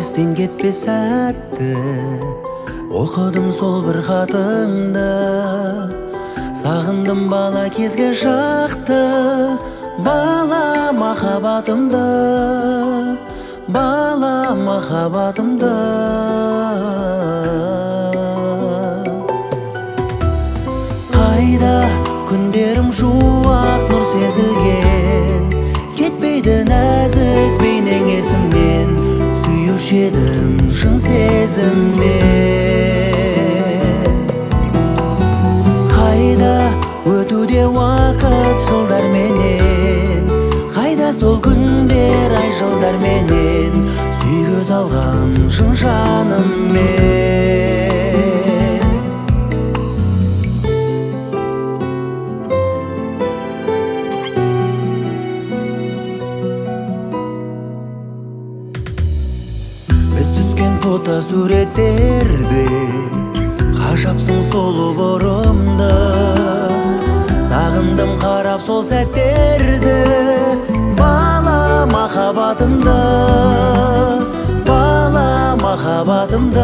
естен кетпес сәтті оқыдым сол бір хатыңды. Сағындым бала кезге шақты, бала махаббатымды, бала махаббатымды. Қайда күндерім шуақ нұр сезілген, кетпейді нәзік бейнең есімнен, сүйуші едім шын сезіммен. Қайда өтуде уақыт жылдар менен, қайда сол күндер ай жылдар менен, сүйгіз алған шын жаныммен. Біз түскен фото суреттерде ғажапсың сұлу бұрымды. Сағындым қарап сол сәттерді, бала махаббатымды, бала махаббатымды.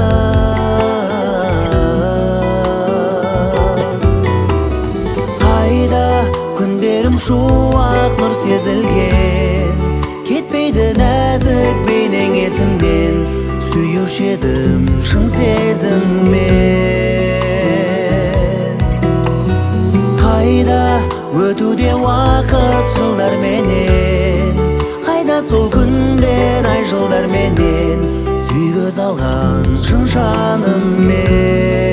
Қайда күндерім шуақ нұр сезілген, кетпейді нәзік бейнең есімнен, сүйуші едім шын сезіммен. Қайда өтуде уақыт жылдар менен, қайда сол күндер ай жылдар менен, сүйгіз алған шын жаныммен.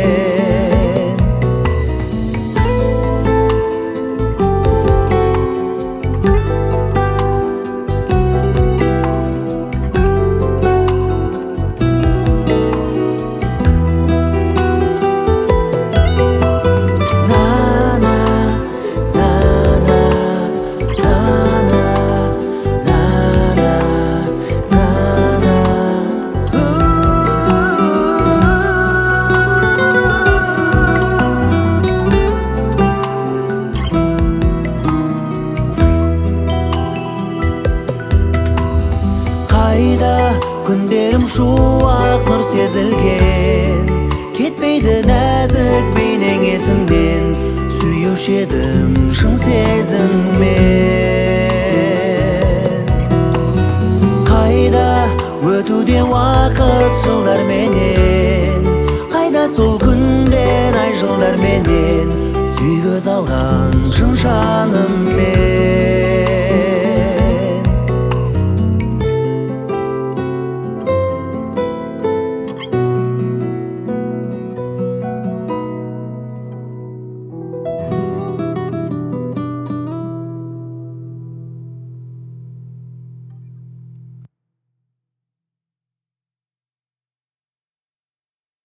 Қайда күндерім шуақ нұр сезілген, кетпейді нәзік бейнең есімнен, сүйуші едім шын сезіммен. Қайда өтуде уақыт жылдар менен, қайда сол күндер ай жылдар менен, сүйгіз алған шын жаныммен.